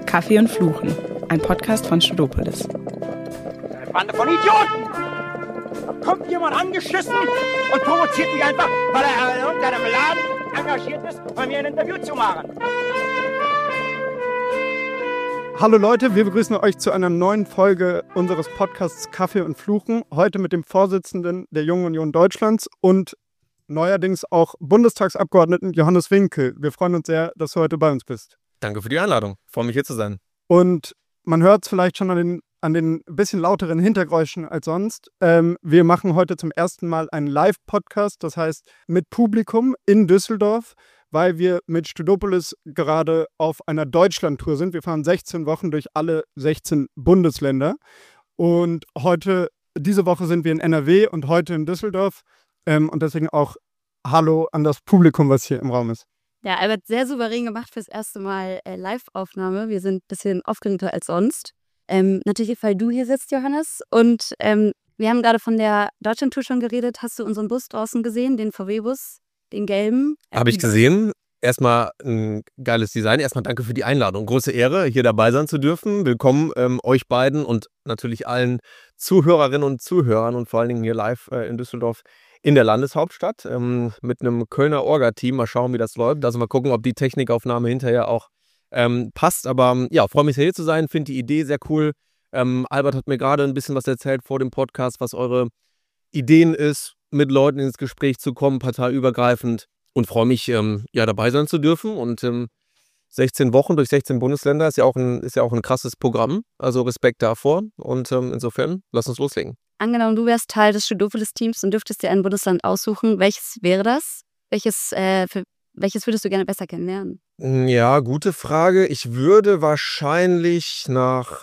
Kaffee und Fluchen, ein Podcast von Studopolis. Eine Bande von Idioten! Kommt jemand angeschissen und provoziert mich einfach, weil er in irgendeinem Laden engagiert ist, bei mir ein Interview zu machen. Hallo Leute, wir begrüßen euch zu einer neuen Folge unseres Podcasts Kaffee und Fluchen. Heute mit dem Vorsitzenden der Jungen Union Deutschlands und neuerdings auch Bundestagsabgeordneten Johannes Winkel. Wir freuen uns sehr, dass du heute bei uns bist. Danke für die Einladung. Ich freue mich, hier zu sein. Und man hört es vielleicht schon an den bisschen lauteren Hintergeräuschen als sonst. Wir machen heute zum ersten Mal einen Live-Podcast, das heißt mit Publikum in Düsseldorf, weil wir mit Studopolis gerade auf einer Deutschlandtour sind. Wir fahren 16 Wochen durch alle 16 Bundesländer. Und diese Woche sind wir in NRW und heute in Düsseldorf. Und deswegen auch Hallo an das Publikum, was hier im Raum ist. Ja, Albert, sehr souverän gemacht fürs erste Mal Live-Aufnahme. Wir sind ein bisschen aufgeregter als sonst. Natürlich, weil du hier sitzt, Johannes. Und wir haben gerade von der Deutschlandtour schon geredet. Hast du unseren Bus draußen gesehen, den VW-Bus, den gelben? Habe ich gesehen. Erstmal ein geiles Design. Erstmal danke für die Einladung. Große Ehre, hier dabei sein zu dürfen. Willkommen euch beiden und natürlich allen Zuhörerinnen und Zuhörern und vor allen Dingen hier live in Düsseldorf in der Landeshauptstadt mit einem Kölner Orga-Team. Mal schauen, wie das läuft. Also mal gucken, ob die Technikaufnahme hinterher auch passt. Aber ja, freue mich sehr hier zu sein. Finde die Idee sehr cool. Albert hat mir gerade ein bisschen was erzählt vor dem Podcast, was eure Ideen ist, mit Leuten ins Gespräch zu kommen, parteiübergreifend. Und freue mich, dabei sein zu dürfen. Und 16 Wochen durch 16 Bundesländer ist ja auch ein krasses Programm. Also Respekt davor. Und insofern, lass uns loslegen. Angenommen, du wärst Teil des Studopolis-Teams und dürftest dir ein Bundesland aussuchen. Welches wäre das? Welches würdest du gerne besser kennenlernen? Ja, gute Frage. Ich würde wahrscheinlich nach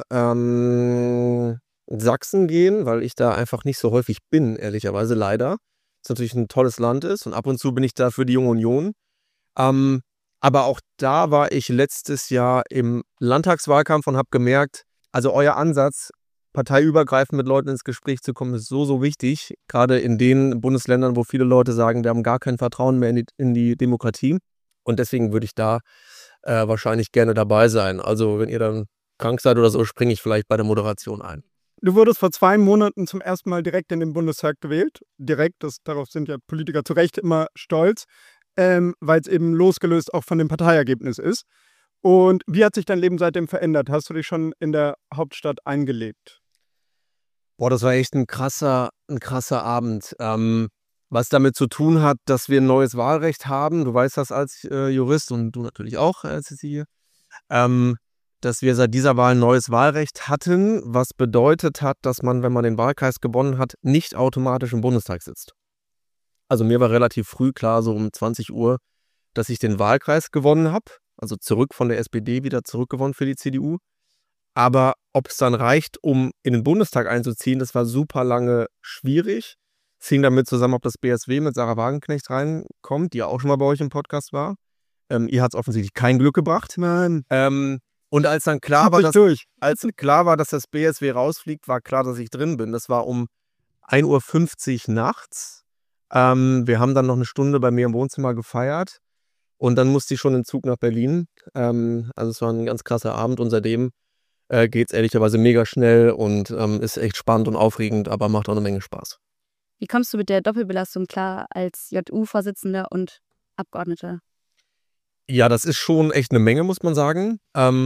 Sachsen gehen, weil ich da einfach nicht so häufig bin, ehrlicherweise, leider. Das natürlich ein tolles Land ist und ab und zu bin ich da für die Junge Union. Aber auch da war ich letztes Jahr im Landtagswahlkampf und habe gemerkt, also euer Ansatz, parteiübergreifend mit Leuten ins Gespräch zu kommen, ist so, so wichtig. Gerade in den Bundesländern, wo viele Leute sagen, wir haben gar kein Vertrauen mehr in die Demokratie. Und deswegen würde ich da wahrscheinlich gerne dabei sein. Also wenn ihr dann krank seid oder so, springe ich vielleicht bei der Moderation ein. Du wurdest vor 2 Monaten zum ersten Mal direkt in den Bundestag gewählt. Direkt, darauf sind ja Politiker zu Recht immer stolz, weil es eben losgelöst auch von dem Parteiergebnis ist. Und wie hat sich dein Leben seitdem verändert? Hast du dich schon in der Hauptstadt eingelebt? Boah, das war echt ein krasser Abend. Was damit zu tun hat, dass wir ein neues Wahlrecht haben. Du weißt das als Jurist und du natürlich auch, Cecilie. Dass wir seit dieser Wahl ein neues Wahlrecht hatten, was bedeutet hat, dass man, wenn man den Wahlkreis gewonnen hat, nicht automatisch im Bundestag sitzt. Also mir war relativ früh klar, so um 20 Uhr, dass ich den Wahlkreis gewonnen habe, also zurück von der SPD, wieder zurückgewonnen für die CDU. Aber ob es dann reicht, um in den Bundestag einzuziehen, das war super lange schwierig. Es hing damit zusammen, ob das BSW mit Sarah Wagenknecht reinkommt, die ja auch schon mal bei euch im Podcast war. Ihr hat es offensichtlich kein Glück gebracht. Nein. Und als dann klar war, dass das BSW rausfliegt, war klar, dass ich drin bin. Das war um 1:50 Uhr nachts. Wir haben dann noch eine Stunde bei mir im Wohnzimmer gefeiert. Und dann musste ich schon in den Zug nach Berlin. Also es war ein ganz krasser Abend. Und seitdem geht es ehrlicherweise mega schnell und ist echt spannend und aufregend, aber macht auch eine Menge Spaß. Wie kommst du mit der Doppelbelastung klar als JU-Vorsitzender und Abgeordneter? Ja, das ist schon echt eine Menge, muss man sagen.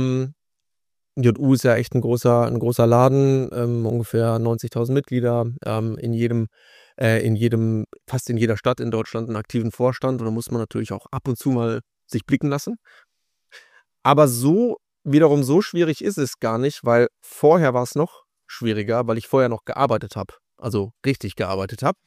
JU ist ja echt ein großer Laden, ungefähr 90.000 Mitglieder, fast in jeder Stadt in Deutschland einen aktiven Vorstand. Und da muss man natürlich auch ab und zu mal sich blicken lassen. Aber wiederum so schwierig ist es gar nicht, weil vorher war es noch schwieriger, weil ich vorher noch gearbeitet habe, also richtig gearbeitet habe.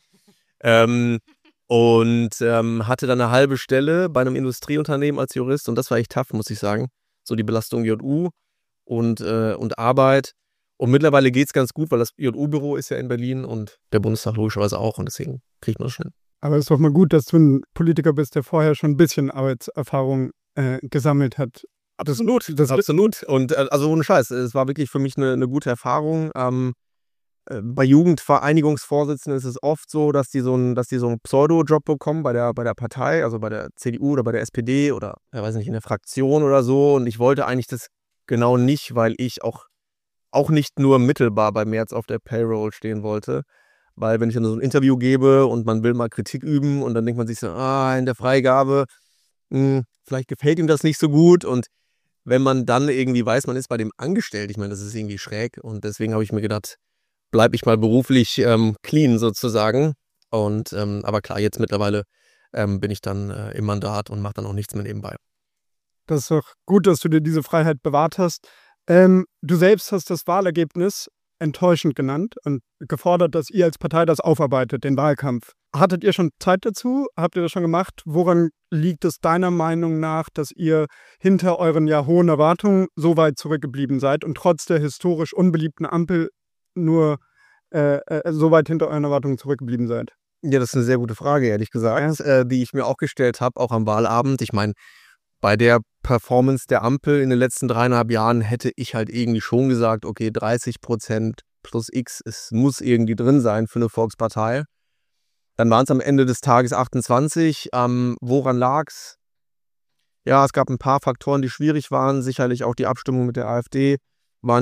Hatte dann eine halbe Stelle bei einem Industrieunternehmen als Jurist und das war echt tough, muss ich sagen. So die Belastung JU und Arbeit. Und mittlerweile geht es ganz gut, weil das JU-Büro ist ja in Berlin und der Bundestag logischerweise auch und deswegen kriegt man das schnell. Aber es ist doch mal gut, dass du ein Politiker bist, der vorher schon ein bisschen Arbeitserfahrung gesammelt hat. Absolut. Und also ohne Scheiß, es war wirklich für mich eine gute Erfahrung. Bei Jugendvereinigungsvorsitzenden ist es oft so, dass die so einen Pseudo-Job bekommen bei der Partei, also bei der CDU oder bei der SPD oder, weiß nicht, in der Fraktion oder so. Und ich wollte eigentlich das genau nicht, weil ich auch nicht nur mittelbar bei Merz auf der Payroll stehen wollte. Weil wenn ich dann so ein Interview gebe und man will mal Kritik üben und dann denkt man sich so, in der Freigabe, vielleicht gefällt ihm das nicht so gut. Und wenn man dann irgendwie weiß, man ist bei dem angestellt, ich meine, das ist irgendwie schräg. Und deswegen habe ich mir gedacht, bleibe ich mal beruflich clean sozusagen. Und aber klar, jetzt mittlerweile bin ich dann im Mandat und mache dann auch nichts mehr nebenbei. Das ist doch gut, dass du dir diese Freiheit bewahrt hast. Du selbst hast das Wahlergebnis enttäuschend genannt und gefordert, dass ihr als Partei das aufarbeitet, den Wahlkampf. Hattet ihr schon Zeit dazu? Habt ihr das schon gemacht? Woran liegt es deiner Meinung nach, dass ihr hinter euren ja hohen Erwartungen so weit zurückgeblieben seid und trotz der historisch unbeliebten Ampel nur so weit hinter euren Erwartungen zurückgeblieben seid? Ja, das ist eine sehr gute Frage, ehrlich gesagt, die ich mir auch gestellt habe, auch am Wahlabend. Ich meine, bei der Performance der Ampel in den letzten 3,5 Jahren hätte ich halt irgendwie schon gesagt, okay, 30% plus X, es muss irgendwie drin sein für eine Volkspartei. Dann waren es am Ende des Tages 28. Woran lag's? Ja, es gab ein paar Faktoren, die schwierig waren. Sicherlich auch die Abstimmung mit der AfD war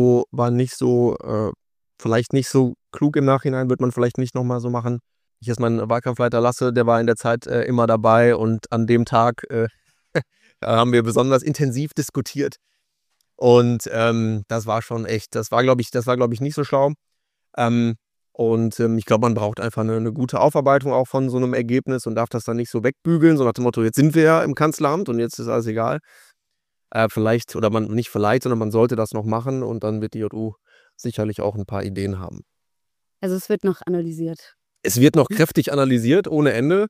vielleicht nicht so klug im Nachhinein, wird man vielleicht nicht nochmal so machen. Ich als meinen Wahlkampfleiter Lasse, der war in der Zeit immer dabei und an dem Tag haben wir besonders intensiv diskutiert. Und das war schon echt, das war, glaube ich, nicht so schlau. Ich glaube, man braucht einfach eine gute Aufarbeitung auch von so einem Ergebnis und darf das dann nicht so wegbügeln, so nach dem Motto, jetzt sind wir ja im Kanzleramt und jetzt ist alles egal. Sondern man sollte das noch machen und dann wird die JU sicherlich auch ein paar Ideen haben. Also es wird noch analysiert. Es wird noch kräftig analysiert, ohne Ende.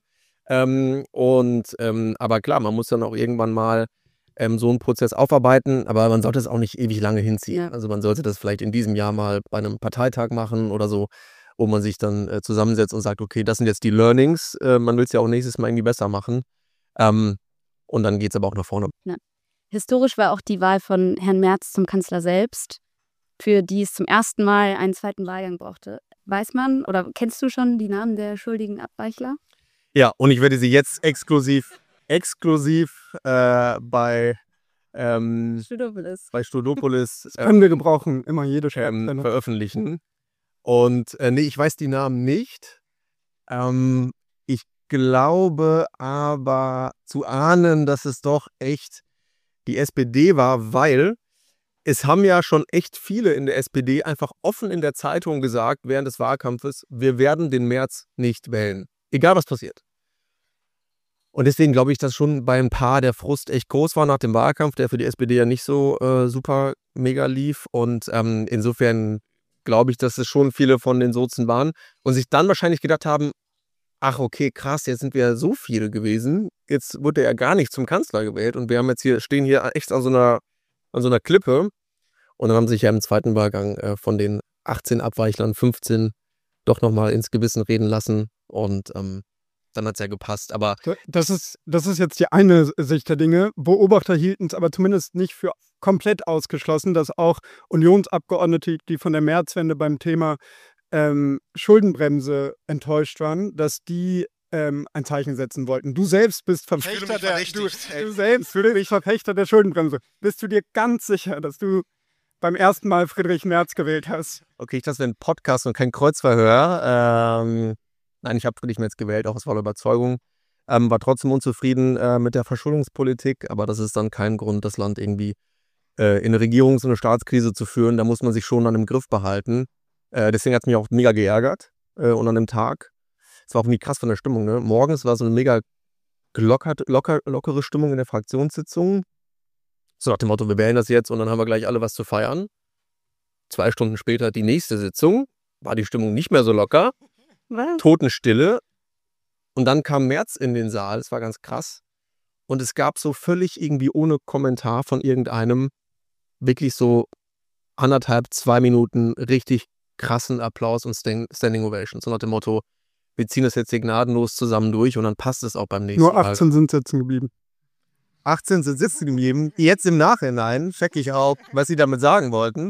Aber klar, man muss dann auch irgendwann mal so einen Prozess aufarbeiten, aber man sollte es auch nicht ewig lange hinziehen. Ja. Also man sollte das vielleicht in diesem Jahr mal bei einem Parteitag machen oder so, wo man sich dann zusammensetzt und sagt, okay, das sind jetzt die Learnings, man will es ja auch nächstes Mal irgendwie besser machen. Und dann geht es aber auch nach vorne. Ja. Historisch war auch die Wahl von Herrn Merz zum Kanzler selbst, für die es zum ersten Mal einen zweiten Wahlgang brauchte. Weiß man oder kennst du schon die Namen der schuldigen Abweichler? Ja, und ich werde sie jetzt exklusiv bei Studopolis Können wir gebrauchen, immer jede Schreibstelle. veröffentlichen. Und ich weiß die Namen nicht. Ich glaube aber zu ahnen, dass es doch echt die SPD war, weil es haben ja schon echt viele in der SPD einfach offen in der Zeitung gesagt, während des Wahlkampfes, wir werden den Merz nicht wählen. Egal, was passiert. Und deswegen glaube ich, dass schon bei ein paar der Frust echt groß war nach dem Wahlkampf, der für die SPD ja nicht so super mega lief. Und insofern glaube ich, dass es schon viele von den Sozen waren und sich dann wahrscheinlich gedacht haben, ach okay, krass, jetzt sind wir ja so viele gewesen. Jetzt wurde er ja gar nicht zum Kanzler gewählt und wir haben stehen hier echt an so einer Klippe. Und dann haben sich ja im zweiten Wahlgang von den 18 Abweichlern 15 doch nochmal ins Gewissen reden lassen. Und dann hat es ja gepasst. Aber Das ist jetzt die eine Sicht der Dinge. Beobachter hielten es aber zumindest nicht für komplett ausgeschlossen, dass auch Unionsabgeordnete, die von der Märzwende beim Thema Schuldenbremse enttäuscht waren, dass die ein Zeichen setzen wollten. Du selbst bist Verfechter der Schuldenbremse. Bist du dir ganz sicher, dass du beim ersten Mal Friedrich Merz gewählt hast? okay, das wäre ein Podcast und kein Kreuzverhör. Nein, ich habe Friedrich Merz gewählt, auch aus voller Überzeugung. War trotzdem unzufrieden mit der Verschuldungspolitik, aber das ist dann kein Grund, das Land irgendwie in eine Regierungs- und eine Staatskrise zu führen. Da muss man sich schon an dem Griff behalten. Deswegen hat es mich auch mega geärgert. Und an dem Tag, es war auch irgendwie krass von der Stimmung, ne? Morgens war so eine mega lockere Stimmung in der Fraktionssitzung. So nach dem Motto, wir wählen das jetzt und dann haben wir gleich alle was zu feiern. 2 Stunden später die nächste Sitzung, war die Stimmung nicht mehr so locker. Was? Totenstille. Und dann kam Merz in den Saal, das war ganz krass. Und es gab so völlig irgendwie ohne Kommentar von irgendeinem wirklich so 1,5, 2 Minuten richtig krassen Applaus und Standing Ovation. So nach dem Motto, wir ziehen das jetzt hier gnadenlos zusammen durch und dann passt es auch beim nächsten Mal. Nur 18 sind sitzen geblieben. 18 sind sitzen geblieben. Jetzt im Nachhinein check ich auch, was sie damit sagen wollten.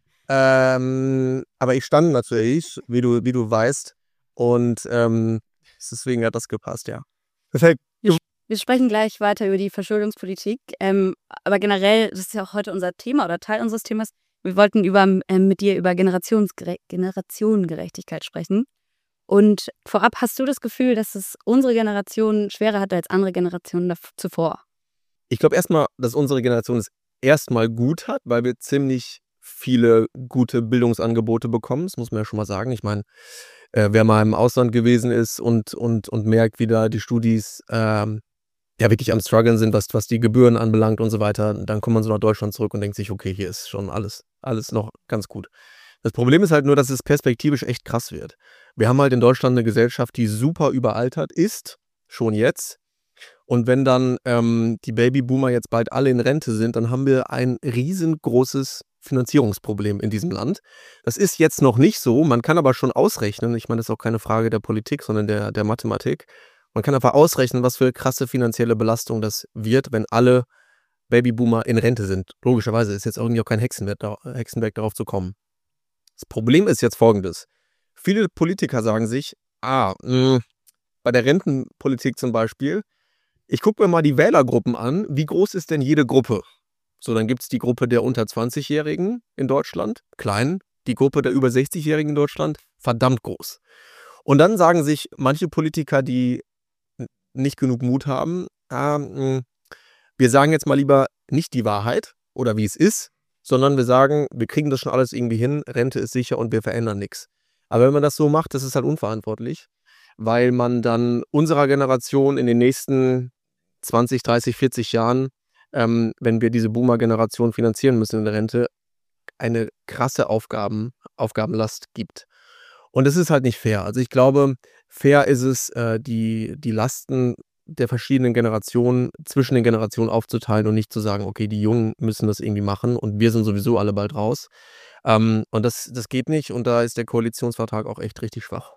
Aber ich stand natürlich, wie du weißt. Und deswegen hat das gepasst, ja. Perfekt. Wir sprechen gleich weiter über die Verschuldungspolitik, aber generell, das ist ja auch heute unser Thema oder Teil unseres Themas, wir wollten mit dir über Generationengerechtigkeit sprechen. Und vorab, hast du das Gefühl, dass es unsere Generation schwerer hat als andere Generationen zuvor? Ich glaube erstmal, dass unsere Generation es erstmal gut hat, weil wir ziemlich viele gute Bildungsangebote bekommen. Das muss man ja schon mal sagen. Ich meine, wer mal im Ausland gewesen ist und merkt, wie da die Studis ja wirklich am Struggeln sind, was die Gebühren anbelangt und so weiter, dann kommt man so nach Deutschland zurück und denkt sich, okay, hier ist schon alles noch ganz gut. Das Problem ist halt nur, dass es perspektivisch echt krass wird. Wir haben halt in Deutschland eine Gesellschaft, die super überaltert ist, schon jetzt. Und wenn dann die Babyboomer jetzt bald alle in Rente sind, dann haben wir ein riesengroßes Finanzierungsproblem in diesem Land. Das ist jetzt noch nicht so, man kann aber schon ausrechnen, ich meine, das ist auch keine Frage der Politik, sondern der Mathematik. Man kann einfach ausrechnen, was für krasse finanzielle Belastung das wird, wenn alle Babyboomer in Rente sind. Logischerweise ist jetzt irgendwie auch kein Hexenwerk darauf zu kommen. Das Problem ist jetzt folgendes. Viele Politiker sagen sich, bei der Rentenpolitik zum Beispiel, ich gucke mir mal die Wählergruppen an, wie groß ist denn jede Gruppe? So, dann gibt es die Gruppe der unter 20-Jährigen in Deutschland, klein, die Gruppe der über 60-Jährigen in Deutschland, verdammt groß. Und dann sagen sich manche Politiker, die nicht genug Mut haben, wir sagen jetzt mal lieber nicht die Wahrheit oder wie es ist, sondern wir sagen, wir kriegen das schon alles irgendwie hin, Rente ist sicher und wir verändern nichts. Aber wenn man das so macht, das ist halt unverantwortlich, weil man dann unserer Generation in den nächsten 20, 30, 40 Jahren, wenn wir diese Boomer-Generation finanzieren müssen in der Rente, eine krasse Aufgabenlast gibt. Und das ist halt nicht fair. Also ich glaube, fair ist es, die Lasten der verschiedenen Generationen zwischen den Generationen aufzuteilen und nicht zu sagen, okay, die Jungen müssen das irgendwie machen und wir sind sowieso alle bald raus. Und das geht nicht und da ist der Koalitionsvertrag auch echt richtig schwach.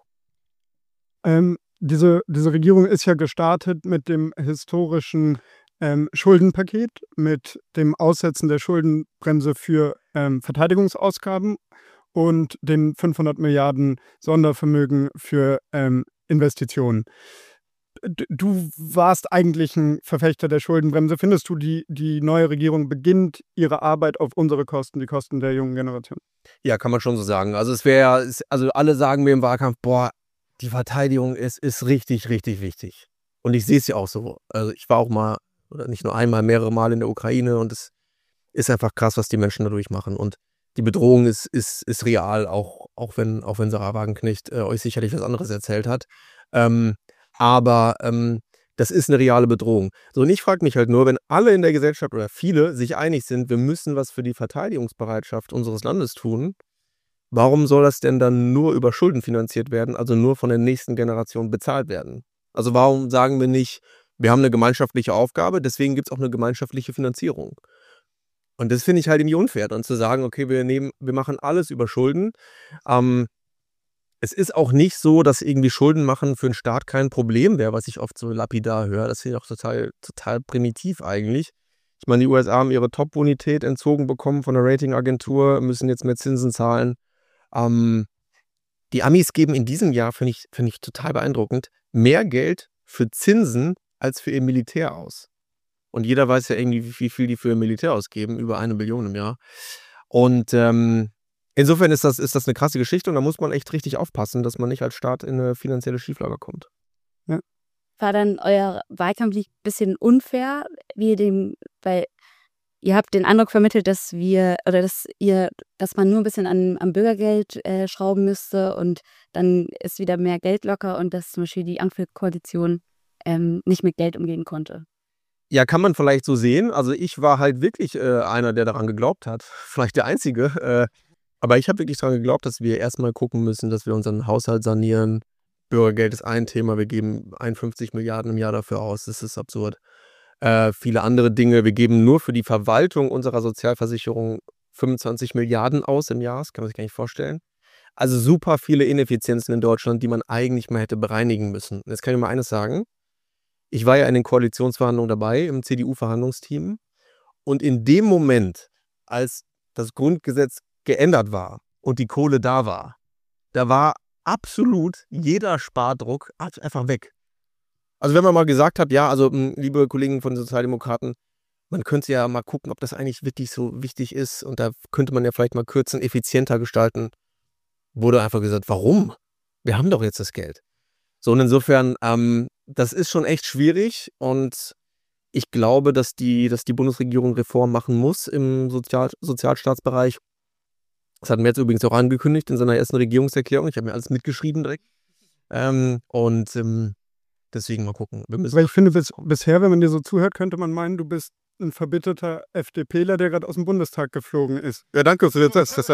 Diese Regierung ist ja gestartet mit dem historischen Schuldenpaket, mit dem Aussetzen der Schuldenbremse für Verteidigungsausgaben und den 500 Milliarden Sondervermögen für Investitionen. Du warst eigentlich ein Verfechter der Schuldenbremse. Findest du, die neue Regierung beginnt ihre Arbeit auf unsere Kosten, die Kosten der jungen Generation? Ja, kann man schon so sagen. Also also alle sagen mir im Wahlkampf, boah, die Verteidigung ist richtig, richtig wichtig. Und ich sehe es ja auch so. Also ich war auch mal, oder nicht nur einmal, mehrere Mal in der Ukraine und es ist einfach krass, was die Menschen dadurch machen. Und die Bedrohung ist real, auch wenn Sarah Wagenknecht euch sicherlich was anderes erzählt hat. Aber das ist eine reale Bedrohung. So, und ich frage mich halt nur, wenn alle in der Gesellschaft oder viele sich einig sind, wir müssen was für die Verteidigungsbereitschaft unseres Landes tun, warum soll das denn dann nur über Schulden finanziert werden, also nur von der nächsten Generation bezahlt werden? Also warum sagen wir nicht, wir haben eine gemeinschaftliche Aufgabe, deswegen gibt es auch eine gemeinschaftliche Finanzierung? Und das finde ich halt irgendwie unfair, dann zu sagen, okay, wir machen alles über Schulden. Es ist auch nicht so, dass irgendwie Schulden machen für einen Staat kein Problem wäre, was ich oft so lapidar höre. Das finde ich auch total primitiv eigentlich. Ich meine, die USA haben ihre Top-Bonität entzogen bekommen von der Ratingagentur, müssen jetzt mehr Zinsen zahlen. Die Amis geben in diesem Jahr, finde ich total beeindruckend, mehr Geld für Zinsen als für ihr Militär aus. Und jeder weiß ja irgendwie, wie viel die für ihr Militär ausgeben, über 1 Billion im Jahr. Und insofern ist das eine krasse Geschichte und da muss man echt richtig aufpassen, dass man nicht als Staat in eine finanzielle Schieflage kommt. Ja. War dann euer Wahlkampf ein bisschen unfair, weil ihr habt den Eindruck vermittelt, dass man nur ein bisschen am Bürgergeld schrauben müsste und dann ist wieder mehr Geld locker und dass zum Beispiel die Ampelkoalition nicht mit Geld umgehen konnte. Ja, kann man vielleicht so sehen. Also ich war halt wirklich einer, der daran geglaubt hat. Vielleicht der Einzige. Aber ich habe wirklich daran geglaubt, dass wir erstmal gucken müssen, dass wir unseren Haushalt sanieren. Bürgergeld ist ein Thema. Wir geben 51 Milliarden im Jahr dafür aus. Das ist absurd. Viele andere Dinge. Wir geben nur für die Verwaltung unserer Sozialversicherung 25 Milliarden aus im Jahr. Das kann man sich gar nicht vorstellen. Also super viele Ineffizienzen in Deutschland, die man eigentlich mal hätte bereinigen müssen. Jetzt kann ich mal eines sagen. Ich war ja in den Koalitionsverhandlungen dabei, im CDU-Verhandlungsteam. Und in dem Moment, als das Grundgesetz geändert war und die Kohle da war absolut jeder Spardruck einfach weg. Also wenn man mal gesagt hat, ja, also liebe Kollegen von den Sozialdemokraten, man könnte ja mal gucken, ob das eigentlich wirklich so wichtig ist und da könnte man ja vielleicht mal kürzen, effizienter gestalten, wurde einfach gesagt, warum? Wir haben doch jetzt das Geld. So, und insofern, das ist schon echt schwierig und ich glaube, dass die Bundesregierung Reform machen muss im Sozialstaatsbereich. Das hat Merz übrigens auch angekündigt in seiner ersten Regierungserklärung. Ich habe mir alles mitgeschrieben direkt. Deswegen mal gucken. Weil ich finde, bisher, wenn man dir so zuhört, könnte man meinen, du bist ein verbitterter FDPler, der gerade aus dem Bundestag geflogen ist. Ja, danke für das. Das ist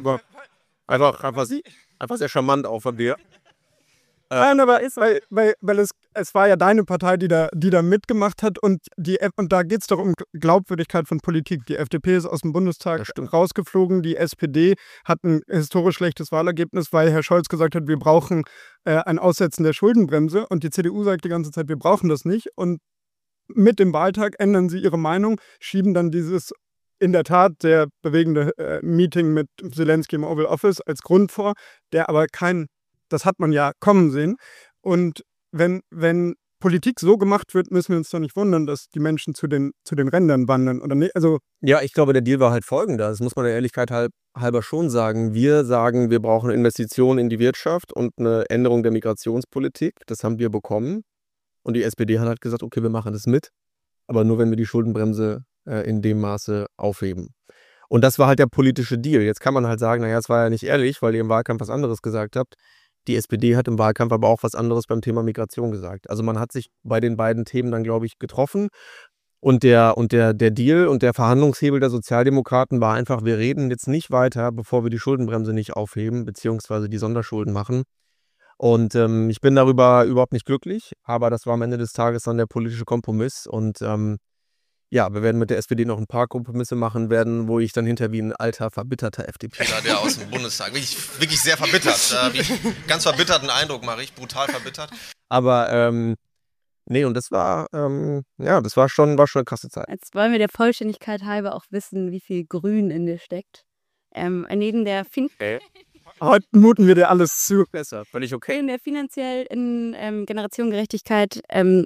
einfach sehr charmant auch von dir. Nein, aber weil es war ja deine Partei, die da mitgemacht hat und da geht es doch um Glaubwürdigkeit von Politik. Die FDP ist aus dem Bundestag rausgeflogen, die SPD hat ein historisch schlechtes Wahlergebnis, weil Herr Scholz gesagt hat, wir brauchen ein Aussetzen der Schuldenbremse und die CDU sagt die ganze Zeit, wir brauchen das nicht und mit dem Wahltag ändern sie ihre Meinung, schieben dann dieses in der Tat sehr bewegende Meeting mit Zelensky im Oval Office als Grund vor, der aber das hat man ja kommen sehen. Und wenn Politik so gemacht wird, müssen wir uns doch nicht wundern, dass die Menschen zu den Rändern wandern, oder nicht? Also ja, ich glaube, der Deal war halt folgender. Das muss man der Ehrlichkeit halber schon sagen. Wir sagen, wir brauchen Investitionen in die Wirtschaft und eine Änderung der Migrationspolitik. Das haben wir bekommen. Und die SPD hat halt gesagt, okay, wir machen das mit, aber nur, wenn wir die Schuldenbremse in dem Maße aufheben. Und das war halt der politische Deal. Jetzt kann man halt sagen, naja, es war ja nicht ehrlich, weil ihr im Wahlkampf was anderes gesagt habt. Die SPD hat im Wahlkampf aber auch was anderes beim Thema Migration gesagt. Also man hat sich bei den beiden Themen dann, glaube ich, getroffen. Und der Deal und der Verhandlungshebel der Sozialdemokraten war einfach, wir reden jetzt nicht weiter, bevor wir die Schuldenbremse nicht aufheben, beziehungsweise die Sonderschulden machen. Und ich bin darüber überhaupt nicht glücklich, aber das war am Ende des Tages dann der politische Kompromiss. Und ja, wir werden mit der SPD noch ein paar Kompromisse machen werden, wo ich dann hinter wie ein alter, verbitterter FDPler, der aus dem Bundestag, wirklich sehr verbittert, ganz verbitterten Eindruck mache ich, brutal verbittert. Aber nee, und das war, das war schon eine krasse Zeit. Jetzt wollen wir der Vollständigkeit halber auch wissen, wie viel Grün in dir steckt. Neben der heute muten wir dir alles zu. Besser, völlig okay. Neben der finanziellen Generationengerechtigkeit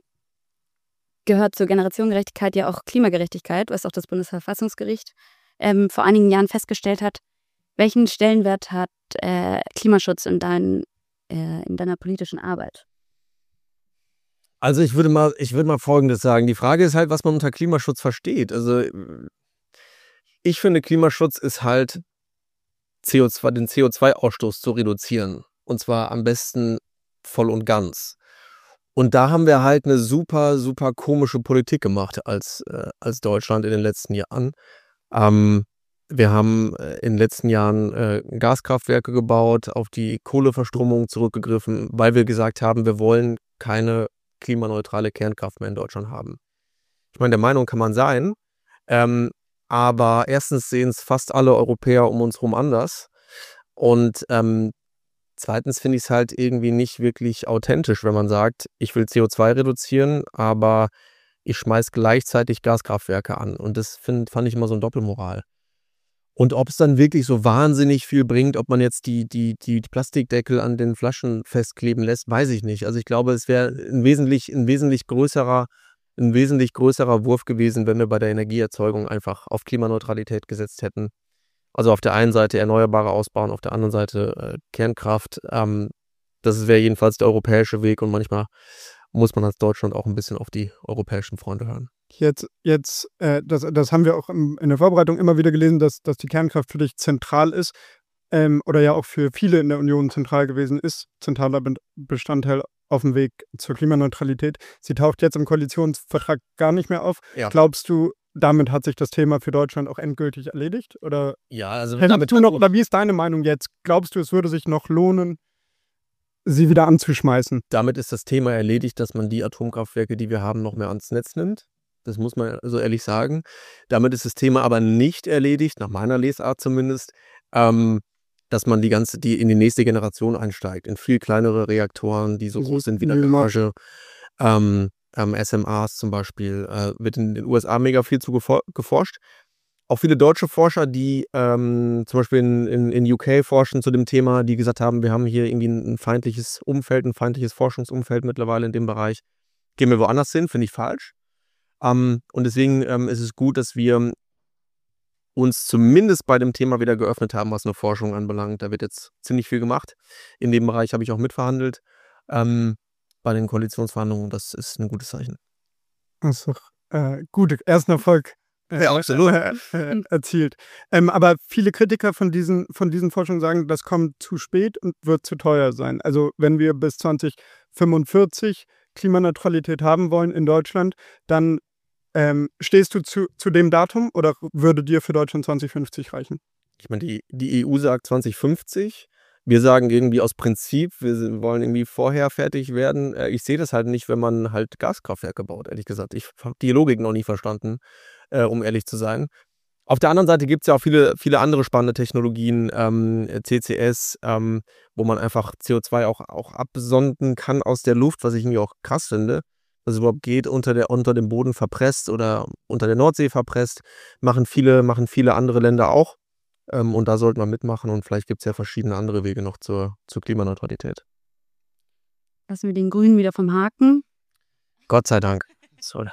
gehört zur Generationengerechtigkeit ja auch Klimagerechtigkeit, was auch das Bundesverfassungsgericht vor einigen Jahren festgestellt hat. Welchen Stellenwert hat Klimaschutz in deiner politischen Arbeit? Also ich würde mal Folgendes sagen. Die Frage ist halt, was man unter Klimaschutz versteht. Also ich finde, Klimaschutz ist halt den CO2-Ausstoß zu reduzieren. Und zwar am besten voll und ganz. Und da haben wir halt eine super, super komische Politik gemacht als Deutschland in den letzten Jahren. Wir haben in den letzten Jahren Gaskraftwerke gebaut, auf die Kohleverstromung zurückgegriffen, weil wir gesagt haben, wir wollen keine klimaneutrale Kernkraft mehr in Deutschland haben. Ich meine, der Meinung kann man sein, aber erstens sehen es fast alle Europäer um uns herum anders. Und zweitens finde ich es halt irgendwie nicht wirklich authentisch, wenn man sagt, ich will CO2 reduzieren, aber ich schmeiß gleichzeitig Gaskraftwerke an. Und das fand ich immer so eine Doppelmoral. Und ob es dann wirklich so wahnsinnig viel bringt, ob man jetzt die Plastikdeckel an den Flaschen festkleben lässt, weiß ich nicht. Also ich glaube, es wäre ein wesentlich größerer Wurf gewesen, wenn wir bei der Energieerzeugung einfach auf Klimaneutralität gesetzt hätten. Also auf der einen Seite Erneuerbare ausbauen, auf der anderen Seite Kernkraft. Das wäre jedenfalls der europäische Weg und manchmal muss man als Deutschland auch ein bisschen auf die europäischen Freunde hören. Das haben wir auch in der Vorbereitung immer wieder gelesen, dass die Kernkraft für dich zentral ist oder ja auch für viele in der Union zentral gewesen ist, zentraler Bestandteil auf dem Weg zur Klimaneutralität. Sie taucht jetzt im Koalitionsvertrag gar nicht mehr auf. Ja. Glaubst du, damit hat sich das Thema für Deutschland auch endgültig erledigt? Oder ja, also oder wie ist deine Meinung jetzt? Glaubst du, es würde sich noch lohnen, sie wieder anzuschmeißen? Damit ist das Thema erledigt, dass man die Atomkraftwerke, die wir haben, noch mehr ans Netz nimmt. Das muss man so ehrlich sagen. Damit ist das Thema aber nicht erledigt, nach meiner Lesart zumindest, dass man die in die nächste Generation einsteigt, in viel kleinere Reaktoren, die so groß sind wie eine Garage. SMRs zum Beispiel, wird in den USA mega viel zu geforscht. Auch viele deutsche Forscher, die zum Beispiel in UK forschen zu dem Thema, die gesagt haben, wir haben hier irgendwie ein feindliches Forschungsumfeld mittlerweile in dem Bereich. gehen wir woanders hin, finde ich falsch. Und deswegen ist es gut, dass wir uns zumindest bei dem Thema wieder geöffnet haben, was eine Forschung anbelangt. Da wird jetzt ziemlich viel gemacht. In dem Bereich habe ich auch mitverhandelt bei den Koalitionsverhandlungen. Das ist ein gutes Zeichen. Das ist doch gut. Ersten Erfolg absolut. erzielt. Aber viele Kritiker von diesen Forschungen sagen, das kommt zu spät und wird zu teuer sein. Also wenn wir bis 2045 Klimaneutralität haben wollen in Deutschland, dann stehst du zu dem Datum oder würde dir für Deutschland 2050 reichen? Ich meine, die EU sagt 2050. Wir sagen irgendwie aus Prinzip, wir wollen irgendwie vorher fertig werden. Ich sehe das halt nicht, wenn man halt Gaskraftwerke baut, ehrlich gesagt. Ich habe die Logik noch nie verstanden, um ehrlich zu sein. Auf der anderen Seite gibt es ja auch viele andere spannende Technologien, CCS, wo man einfach CO2 auch absonden kann aus der Luft, was ich irgendwie auch krass finde, dass es überhaupt geht, unter dem Boden verpresst oder unter der Nordsee verpresst, machen viele andere Länder auch. Und da sollte man mitmachen und vielleicht gibt es ja verschiedene andere Wege noch zur Klimaneutralität. Lassen wir den Grünen wieder vom Haken. Gott sei Dank. So.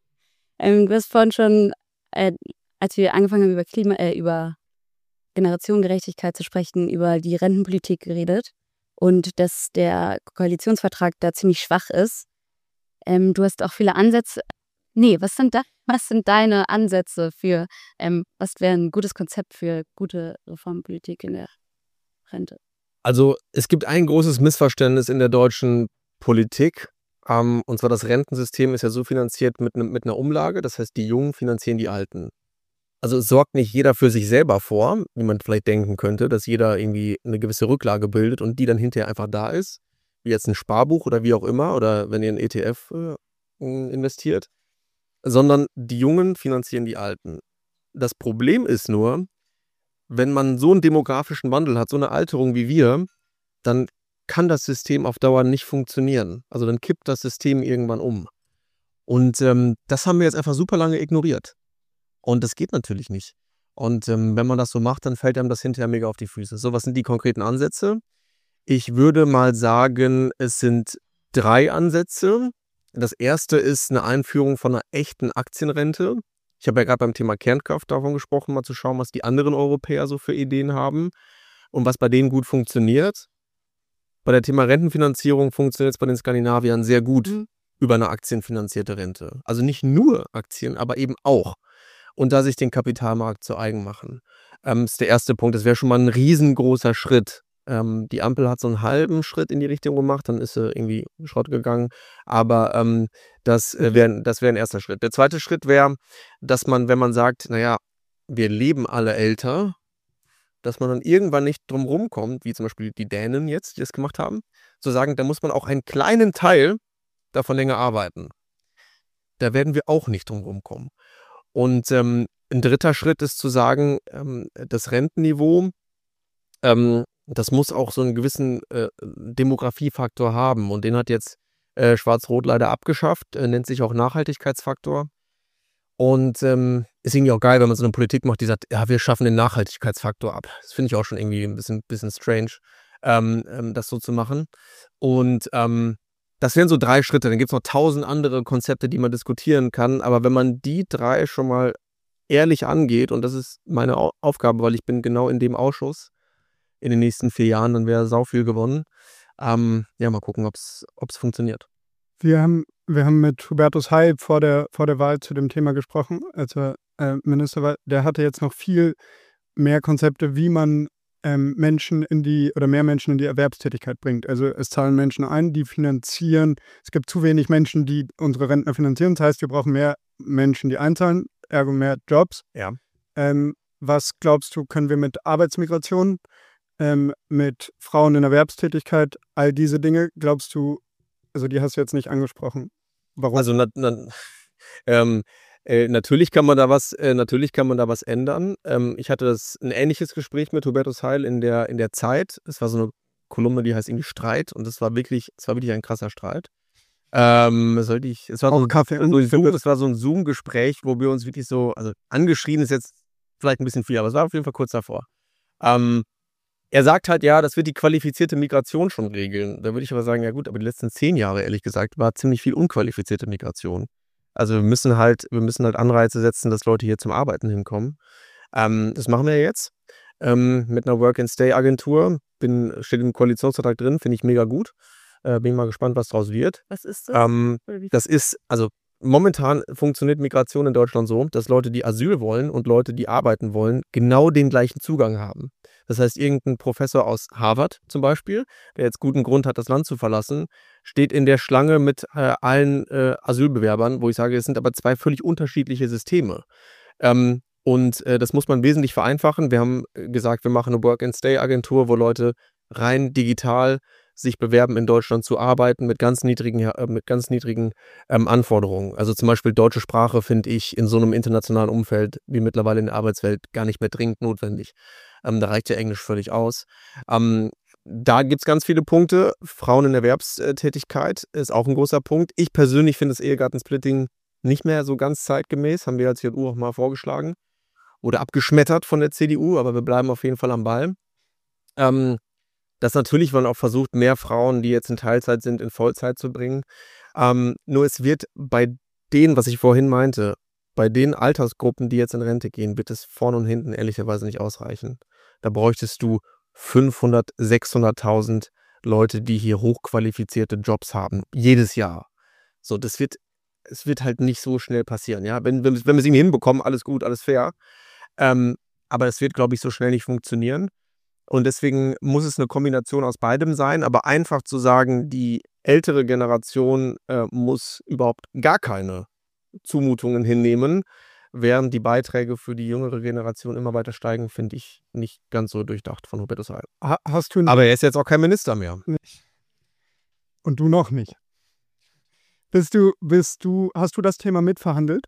Du hast vorhin schon, als wir angefangen haben, über Generationengerechtigkeit zu sprechen, über die Rentenpolitik geredet und dass der Koalitionsvertrag da ziemlich schwach ist. Du hast auch viele Ansätze. Was sind deine Ansätze für, was wäre ein gutes Konzept für gute Reformpolitik in der Rente? Also es gibt ein großes Missverständnis in der deutschen Politik. Und zwar das Rentensystem ist ja so finanziert mit einer Umlage. Das heißt, die Jungen finanzieren die Alten. Also es sorgt nicht jeder für sich selber vor, wie man vielleicht denken könnte, dass jeder irgendwie eine gewisse Rücklage bildet und die dann hinterher einfach da ist. Wie jetzt ein Sparbuch oder wie auch immer. Oder wenn ihr in ETF investiert. Sondern die Jungen finanzieren die Alten. Das Problem ist nur, wenn man so einen demografischen Wandel hat, so eine Alterung wie wir, dann kann das System auf Dauer nicht funktionieren. Also dann kippt das System irgendwann um. Und das haben wir jetzt einfach super lange ignoriert. Und das geht natürlich nicht. Und wenn man das so macht, dann fällt einem das hinterher mega auf die Füße. So, was sind die konkreten Ansätze? Ich würde mal sagen, es sind 3 Ansätze. Das erste ist eine Einführung von einer echten Aktienrente. Ich habe ja gerade beim Thema Kernkraft davon gesprochen, mal zu schauen, was die anderen Europäer so für Ideen haben und was bei denen gut funktioniert. Bei der Thema Rentenfinanzierung funktioniert es bei den Skandinaviern sehr gut über eine aktienfinanzierte Rente. Also nicht nur Aktien, aber eben auch. Und da sich den Kapitalmarkt zu eigen machen. Das ist der erste Punkt. Das wäre schon mal ein riesengroßer Schritt. Die Ampel hat so einen halben Schritt in die Richtung gemacht, dann ist sie irgendwie Schrott gegangen. Aber das wäre ein erster Schritt. Der zweite Schritt wäre, dass man, wenn man sagt, naja, wir leben alle älter, dass man dann irgendwann nicht drum rumkommt, wie zum Beispiel die Dänen jetzt, die das gemacht haben, zu sagen, da muss man auch einen kleinen Teil davon länger arbeiten. Da werden wir auch nicht drum rumkommen. Und ein dritter Schritt ist zu sagen, das Rentenniveau, das muss auch so einen gewissen Demografiefaktor haben. Und den hat jetzt Schwarz-Rot leider abgeschafft, nennt sich auch Nachhaltigkeitsfaktor. Und ist irgendwie auch geil, wenn man so eine Politik macht, die sagt, ja, wir schaffen den Nachhaltigkeitsfaktor ab. Das finde ich auch schon irgendwie ein bisschen strange, das so zu machen. Und das wären so 3 Schritte. Dann gibt es noch 1000 andere Konzepte, die man diskutieren kann. Aber wenn man die 3 schon mal ehrlich angeht, und das ist meine Aufgabe, weil ich bin genau in dem Ausschuss in den nächsten 4 Jahren, dann wäre sau viel gewonnen. Ja, mal gucken, ob es funktioniert. Wir haben mit Hubertus Heil vor der Wahl zu dem Thema gesprochen, als er Minister war. Der hatte jetzt noch viel mehr Konzepte, wie man mehr Menschen in die Erwerbstätigkeit bringt. Also es zahlen Menschen ein, die finanzieren. Es gibt zu wenig Menschen, die unsere Rentner finanzieren. Das heißt, wir brauchen mehr Menschen, die einzahlen, ergo mehr Jobs. Ja. Was glaubst du, können wir mit Arbeitsmigration, mit Frauen in Erwerbstätigkeit, all diese Dinge, glaubst du, also die hast du jetzt nicht angesprochen. Warum? Also natürlich kann man da was ändern. Ich hatte ein ähnliches Gespräch mit Hubertus Heil in der Zeit. Es war so eine Kolumne, die heißt irgendwie Streit, und es war wirklich ein krasser Streit. Es war so ein Zoom-Gespräch, wo wir uns wirklich so, also angeschrien ist jetzt vielleicht ein bisschen viel, aber es war auf jeden Fall kurz davor. Er sagt halt, ja, das wird die qualifizierte Migration schon regeln. Da würde ich aber sagen, ja gut, aber die letzten 10 Jahre, ehrlich gesagt, war ziemlich viel unqualifizierte Migration. Also wir müssen halt Anreize setzen, dass Leute hier zum Arbeiten hinkommen. Das machen wir jetzt mit einer Work-and-Stay-Agentur. Steht im Koalitionsvertrag drin, finde ich mega gut. Bin ich mal gespannt, was daraus wird. Was ist das? Das ist, also momentan funktioniert Migration in Deutschland so, dass Leute, die Asyl wollen und Leute, die arbeiten wollen, genau den gleichen Zugang haben. Das heißt, irgendein Professor aus Harvard zum Beispiel, der jetzt guten Grund hat, das Land zu verlassen, steht in der Schlange mit allen Asylbewerbern, wo ich sage, es sind aber 2 völlig unterschiedliche Systeme. Das muss man wesentlich vereinfachen. Wir haben gesagt, wir machen eine Work-and-Stay-Agentur, wo Leute rein digital sich bewerben, in Deutschland zu arbeiten mit ganz niedrigen Anforderungen. Also zum Beispiel deutsche Sprache finde ich in so einem internationalen Umfeld wie mittlerweile in der Arbeitswelt gar nicht mehr dringend notwendig. Da reicht ja Englisch völlig aus. Da gibt es ganz viele Punkte. Frauen in Erwerbstätigkeit ist auch ein großer Punkt. Ich persönlich finde das Ehegattensplitting nicht mehr so ganz zeitgemäß. Haben wir als JU auch mal vorgeschlagen. Oder abgeschmettert von der CDU, aber wir bleiben auf jeden Fall am Ball. Dass natürlich man auch versucht, mehr Frauen, die jetzt in Teilzeit sind, in Vollzeit zu bringen. Nur es wird bei denen, was ich vorhin meinte, bei den Altersgruppen, die jetzt in Rente gehen, wird es vorne und hinten ehrlicherweise nicht ausreichen. Da bräuchtest du 500.000, 600.000 Leute, die hier hochqualifizierte Jobs haben, jedes Jahr. So, es wird halt nicht so schnell passieren. Ja? Wenn wir es irgendwie hinbekommen, alles gut, alles fair. Aber es wird, glaube ich, so schnell nicht funktionieren. Und deswegen muss es eine Kombination aus beidem sein. Aber einfach zu sagen, die ältere Generation muss überhaupt gar keine Zumutungen hinnehmen, während die Beiträge für die jüngere Generation immer weiter steigen, finde ich nicht ganz so durchdacht von Hubertus Heil. Aber er ist jetzt auch kein Minister mehr. Nicht. Und du noch nicht. Hast du das Thema mitverhandelt?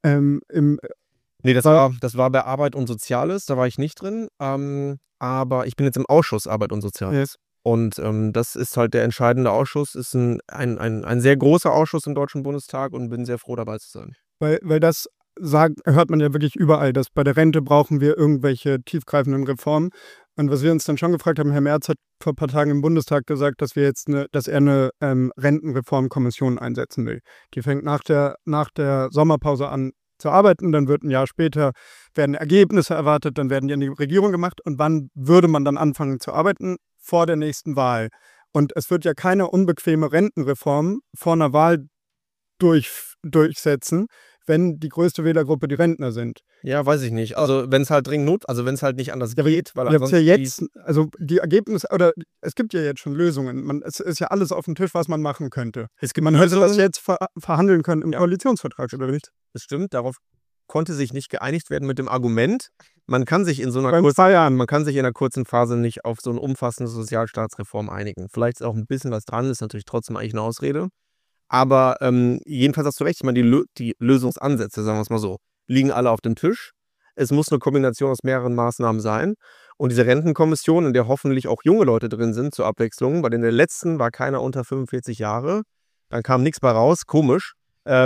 Nee, das war bei Arbeit und Soziales, da war ich nicht drin. Aber ich bin jetzt im Ausschuss Arbeit und Soziales. Yes. Und das ist halt der entscheidende Ausschuss, ist ein sehr großer Ausschuss im Deutschen Bundestag und bin sehr froh, dabei zu sein. Weil das hört man ja wirklich überall, dass bei der Rente brauchen wir irgendwelche tiefgreifenden Reformen. Und was wir uns dann schon gefragt haben, Herr Merz hat vor ein paar Tagen im Bundestag gesagt, dass er eine Rentenreformkommission einsetzen will. Die fängt nach der Sommerpause an zu arbeiten, dann wird ein Jahr später werden Ergebnisse erwartet, dann werden die an die Regierung gemacht und wann würde man dann anfangen zu arbeiten? Vor der nächsten Wahl. Und es wird ja keine unbequeme Rentenreform vor einer Wahl durchsetzen, wenn die größte Wählergruppe die Rentner sind. Ja, weiß ich nicht. Also wenn es halt wenn es halt nicht anders geht, weil ansonsten ja jetzt, also die Ergebnisse, oder es gibt ja jetzt schon Lösungen. Es ist ja alles auf dem Tisch, was man machen könnte. Man hätte das jetzt verhandeln können im Koalitionsvertrag, oder nicht? Das stimmt, darauf konnte sich nicht geeinigt werden mit dem Argument, man kann sich in einer kurzen Phase nicht auf so eine umfassende Sozialstaatsreform einigen. Vielleicht ist auch ein bisschen was dran, ist natürlich trotzdem eigentlich eine Ausrede. Aber jedenfalls hast du recht, ich meine, die Lösungsansätze, sagen wir es mal so, liegen alle auf dem Tisch. Es muss eine Kombination aus mehreren Maßnahmen sein. Und diese Rentenkommission, in der hoffentlich auch junge Leute drin sind zur Abwechslung, weil in der letzten war keiner unter 45 Jahre. Dann kam nichts bei raus, komisch.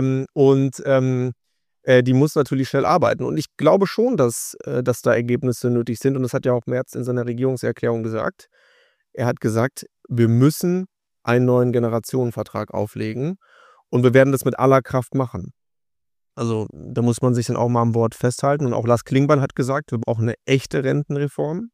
Die muss natürlich schnell arbeiten. Und ich glaube schon, dass da Ergebnisse nötig sind. Und das hat ja auch Merz in seiner Regierungserklärung gesagt. Er hat gesagt, wir müssen einen neuen Generationenvertrag auflegen und wir werden das mit aller Kraft machen. Also da muss man sich dann auch mal am Wort festhalten. Und auch Lars Klingbeil hat gesagt, wir brauchen eine echte Rentenreform.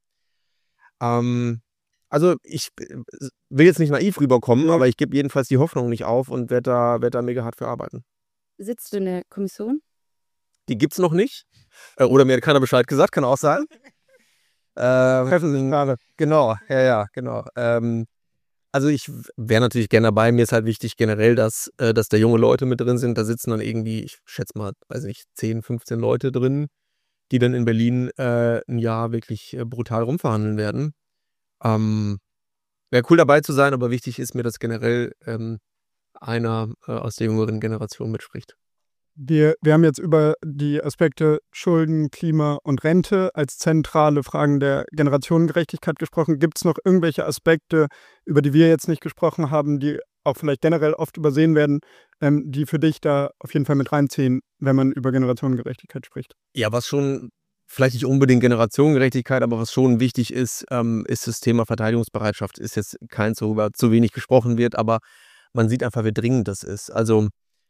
Also ich will jetzt nicht naiv rüberkommen, aber ich gebe jedenfalls die Hoffnung nicht auf und werde da mega hart für arbeiten. Sitzt du in der Kommission? Die gibt's noch nicht. Oder mir hat keiner Bescheid gesagt, kann auch sein. Treffen sich gerade. Genau, ja, genau. Also ich wäre natürlich gerne dabei. Mir ist halt wichtig generell, dass da junge Leute mit drin sind. Da sitzen dann irgendwie, ich schätze mal, 10, 15 Leute drin, die dann in Berlin ein Jahr wirklich brutal rumverhandeln werden. Wäre cool dabei zu sein, aber wichtig ist mir, dass generell einer aus der jüngeren Generation mitspricht. Wir haben jetzt über die Aspekte Schulden, Klima und Rente als zentrale Fragen der Generationengerechtigkeit gesprochen. Gibt es noch irgendwelche Aspekte, über die wir jetzt nicht gesprochen haben, die auch vielleicht generell oft übersehen werden, die für dich da auf jeden Fall mit reinziehen, wenn man über Generationengerechtigkeit spricht? Ja, was schon vielleicht nicht unbedingt Generationengerechtigkeit, aber was schon wichtig ist, ist das Thema Verteidigungsbereitschaft. Ist jetzt keins, worüber zu wenig gesprochen wird, aber man sieht einfach, wie dringend das ist. Also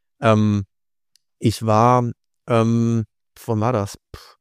ich war, wann war das?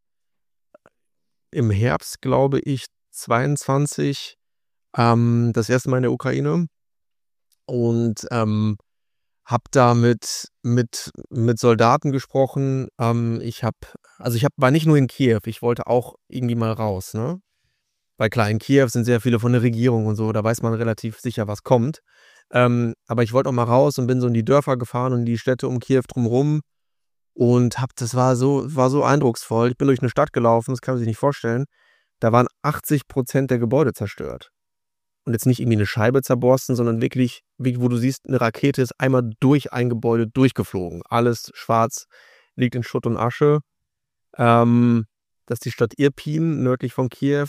Im Herbst, glaube ich, 22, das erste Mal in der Ukraine und habe da mit Soldaten gesprochen. War nicht nur in Kiew, ich wollte auch irgendwie mal raus, ne? Weil klar, in Kiew sind sehr viele von der Regierung und so, da weiß man relativ sicher, was kommt. Aber ich wollte auch mal raus und bin so in die Dörfer gefahren und in die Städte um Kiew drumherum und das war so eindrucksvoll. Ich bin durch eine Stadt gelaufen, das kann man sich nicht vorstellen. Da waren 80% der Gebäude zerstört. Und jetzt nicht irgendwie eine Scheibe zerborsten, sondern wirklich, wo du siehst, eine Rakete ist einmal durch ein Gebäude durchgeflogen. Alles schwarz, liegt in Schutt und Asche. Das ist die Stadt Irpin, nördlich von Kiew.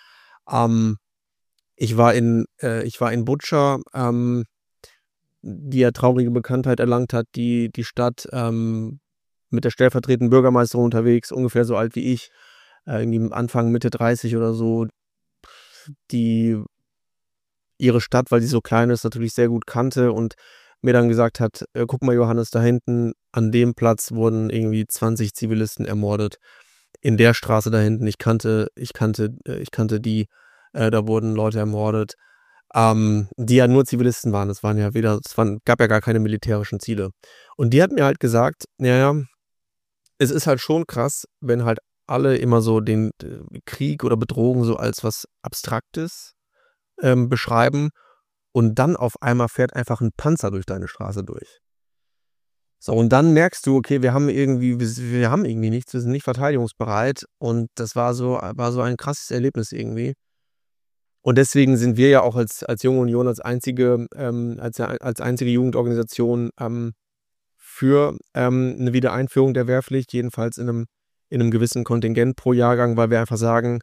Ich war in Butscha, die ja traurige Bekanntheit erlangt hat, die Stadt mit der stellvertretenden Bürgermeisterin unterwegs, ungefähr so alt wie ich, irgendwie Anfang, Mitte 30 oder so, die ihre Stadt, weil sie so klein ist, natürlich sehr gut kannte und mir dann gesagt hat, guck mal Johannes, da hinten an dem Platz wurden irgendwie 20 Zivilisten ermordet. In der Straße da hinten, ich kannte die, da wurden Leute ermordet, die ja nur Zivilisten waren. Gab ja gar keine militärischen Ziele. Und die hat mir halt gesagt, naja, es ist halt schon krass, wenn halt alle immer so den Krieg oder Bedrohung so als was Abstraktes beschreiben und dann auf einmal fährt einfach ein Panzer durch deine Straße durch. So, und dann merkst du, okay, wir haben irgendwie nichts, wir sind nicht verteidigungsbereit und das war so ein krasses Erlebnis irgendwie. Und deswegen sind wir ja auch als Junge Union, als einzige Jugendorganisation für eine Wiedereinführung der Wehrpflicht, jedenfalls in einem gewissen Kontingent pro Jahrgang, weil wir einfach sagen,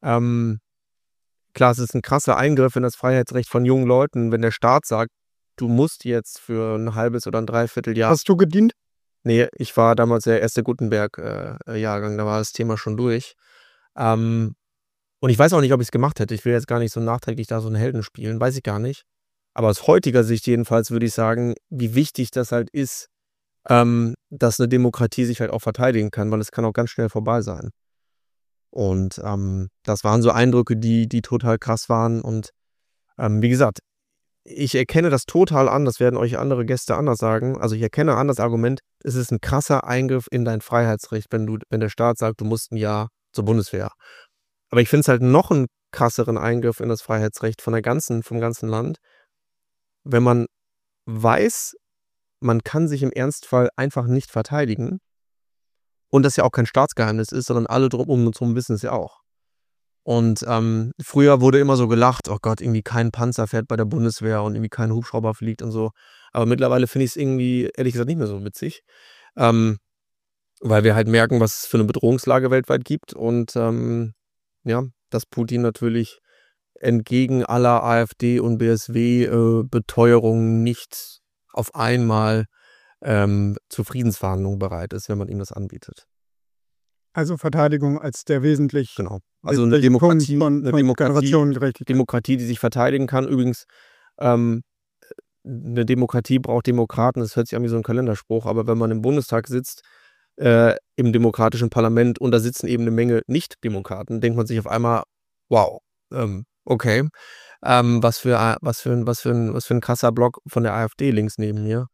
klar, es ist ein krasser Eingriff in das Freiheitsrecht von jungen Leuten, wenn der Staat sagt, du musst jetzt für ein halbes oder ein Dreivierteljahr. Hast du gedient? Nee, ich war damals der erste Gutenberg-Jahrgang, da war das Thema schon durch. Und ich weiß auch nicht, ob ich es gemacht hätte. Ich will jetzt gar nicht so nachträglich da so einen Helden spielen, weiß ich gar nicht. Aber aus heutiger Sicht jedenfalls würde ich sagen, wie wichtig das halt ist, dass eine Demokratie sich halt auch verteidigen kann, weil es kann auch ganz schnell vorbei sein. Und das waren so Eindrücke, die total krass waren. Und wie gesagt, ich erkenne das total an, das werden euch andere Gäste anders sagen. Also ich erkenne an das Argument, es ist ein krasser Eingriff in dein Freiheitsrecht, wenn der Staat sagt, du musst ein Jahr zur Bundeswehr. Aber ich finde es halt noch einen krasseren Eingriff in das Freiheitsrecht vom ganzen Land, wenn man weiß, man kann sich im Ernstfall einfach nicht verteidigen und das ja auch kein Staatsgeheimnis ist, sondern alle um uns herum wissen es ja auch. Und früher wurde immer so gelacht, oh Gott, irgendwie kein Panzer fährt bei der Bundeswehr und irgendwie kein Hubschrauber fliegt und so. Aber mittlerweile finde ich es irgendwie, ehrlich gesagt, nicht mehr so witzig, weil wir halt merken, was es für eine Bedrohungslage weltweit gibt und dass Putin natürlich entgegen aller AfD und BSW-Beteuerungen nicht auf einmal zu Friedensverhandlungen bereit ist, wenn man ihm das anbietet. Also Verteidigung als der wesentlich. Genau. Also eine Demokratie, Demokratie, die sich verteidigen kann. Übrigens, eine Demokratie braucht Demokraten. Das hört sich an wie so ein Kalenderspruch. Aber wenn man im Bundestag sitzt, im demokratischen Parlament und da sitzen eben eine Menge Nicht-Demokraten, denkt man sich auf einmal, wow, okay, was für ein krasser Block von der AfD links neben mir.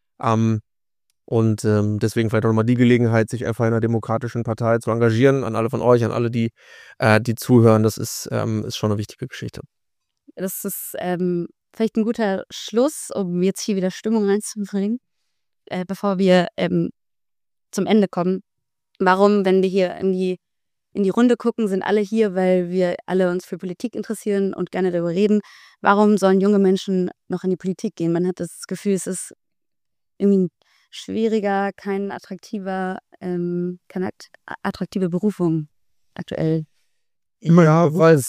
Und deswegen vielleicht auch nochmal die Gelegenheit, sich einfach in einer demokratischen Partei zu engagieren, an alle von euch, an alle, die zuhören, das ist schon eine wichtige Geschichte. Das ist vielleicht ein guter Schluss, um jetzt hier wieder Stimmung reinzubringen, bevor wir zum Ende kommen. Warum, wenn wir hier in die Runde gucken, sind alle hier, weil wir alle uns für Politik interessieren und gerne darüber reden. Warum sollen junge Menschen noch in die Politik gehen? Man hat das Gefühl, es ist irgendwie schwieriger, keine attraktive Berufung aktuell. Ja, weil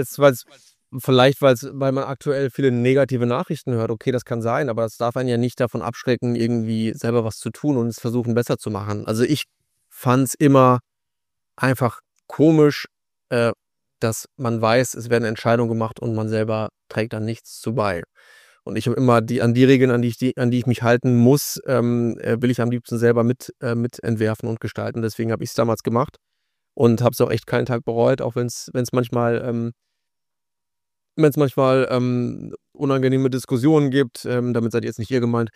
man aktuell viele negative Nachrichten hört. Okay, das kann sein, aber das darf einen ja nicht davon abschrecken, irgendwie selber was zu tun und es versuchen besser zu machen. Also ich fand es immer einfach komisch, dass man weiß, es werden Entscheidungen gemacht und man selber trägt dann nichts zu bei. Und ich habe immer an die Regeln, an die ich mich halten muss, will ich am liebsten selber mit entwerfen und gestalten. Deswegen habe ich es damals gemacht und habe es auch echt keinen Tag bereut, auch wenn es manchmal unangenehme Diskussionen gibt. Damit seid ihr jetzt nicht ihr gemeint.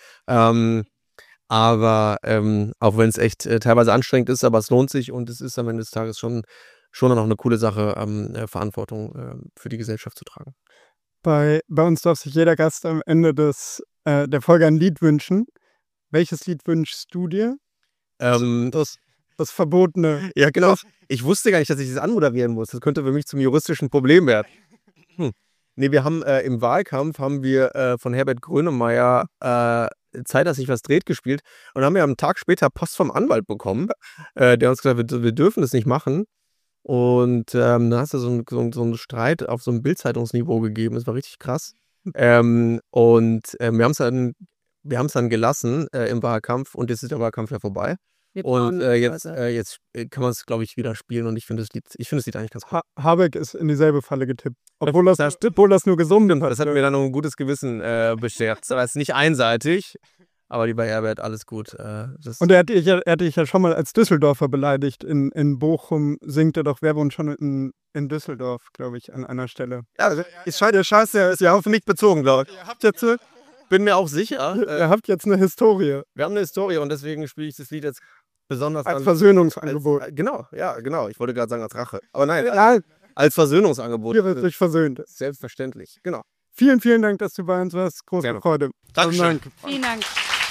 Aber auch wenn es echt teilweise anstrengend ist, aber es lohnt sich und es ist am Ende des Tages schon noch eine coole Sache, Verantwortung für die Gesellschaft zu tragen. Bei uns darf sich jeder Gast am Ende der Folge ein Lied wünschen. Welches Lied wünschst du dir? Das Verbotene. Ja, genau. Ich wusste gar nicht, dass ich das anmoderieren muss. Das könnte für mich zum juristischen Problem werden. Nee, wir haben im Wahlkampf von Herbert Grönemeyer Zeit, dass sich was dreht, gespielt und haben ja einen Tag später Post vom Anwalt bekommen, der uns gesagt hat, wir dürfen das nicht machen. Und dann hast du so einen Streit auf so einem Bild-Zeitungsniveau gegeben. Das war richtig krass. Wir haben es dann gelassen im Wahlkampf und jetzt ist der Wahlkampf ja vorbei. Und jetzt kann man es, glaube ich, wieder spielen und ich finde das Lied eigentlich ganz cool. Habeck ist in dieselbe Falle getippt. Obwohl das nur gesungen hat. Das hat mir dann noch ein gutes Gewissen beschert. Aber es ist nicht einseitig. Aber lieber Herbert, alles gut. Und er hat dich ja schon mal als Düsseldorfer beleidigt. In Bochum singt er doch Wer wohnt schon in Düsseldorf, glaube ich, an einer Stelle. Ja, ich scheine der Scheiße, ist ja auf mich bezogen, glaube ich. Bin mir auch sicher. Ihr habt jetzt eine Historie. Wir haben eine Historie und deswegen spiele ich das Lied jetzt besonders als Versöhnungsangebot. Genau. Ich wollte gerade sagen als Rache. Aber nein, als Versöhnungsangebot. Hier wird sich versöhnt. Selbstverständlich, genau. Vielen, vielen Dank, dass du bei uns warst. Große Freude. Dankeschön. Vielen Dank.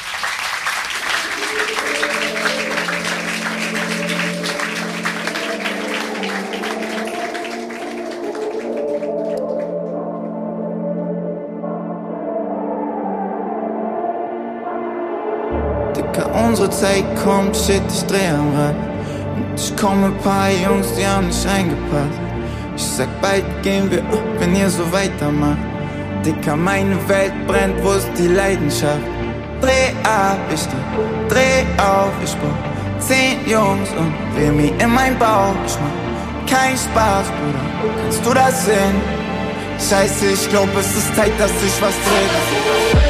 Unsere Zeit kommt, shit, ich dreh am Rad. Und ich komme ein paar Jungs, die haben nicht reingepasst. Ich sag, bald gehen wir ab, wenn ihr so weitermacht. Dicker, meine Welt brennt, wo ist die Leidenschaft? Dreh ab, ich dreh auf, ich brauch 10 Jungs und Remi in mein Bauch. Ich mach keinen Spaß, Bruder, kannst du das sehen? Scheiße, ich glaub, es ist Zeit, dass sich was dreht.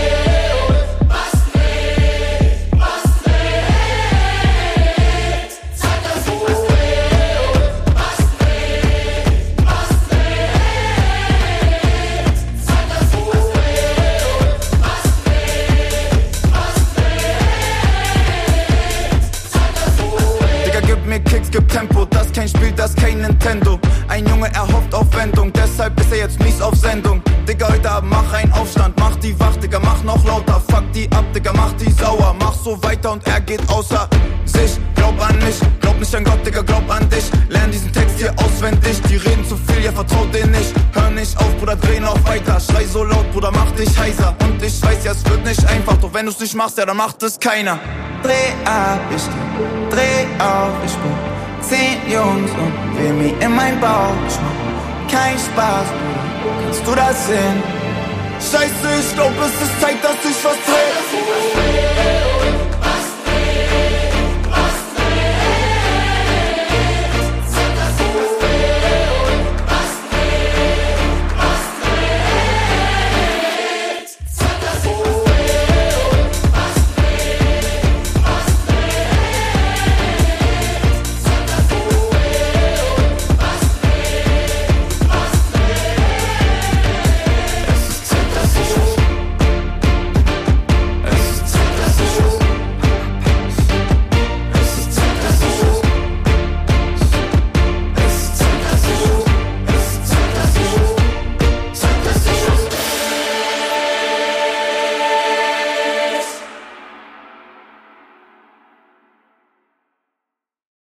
Gibt Tempo, das kein Spiel, das kein Nintendo. Ein Junge erhofft auf Wendung, deshalb ist er jetzt mies auf Sendung. Digga, heute Abend mach einen Aufstand, mach die wach, Digga, mach noch lauter. Fuck die ab, Digga, mach die sauer. Mach so weiter und er geht außer sich. Glaub an mich, glaub nicht an Gott, Digga, glaub an dich. Lern diesen Text hier auswendig, die reden zu viel, ja, vertraut denen nicht. Hör nicht auf, Bruder, dreh noch weiter. Schrei so laut, Bruder, mach dich heiser. Und ich weiß, ja, es wird nicht einfach, doch wenn du's nicht machst, ja, dann macht es keiner. Dreh ab, ich dreh auf, ich brauch 10 Jungs und Remi in mein Bauch. Ich mach keinen Spaß, Bruder, kannst du das sehen? Scheiße, ich glaub, es ist Zeit, dass ich was dreh.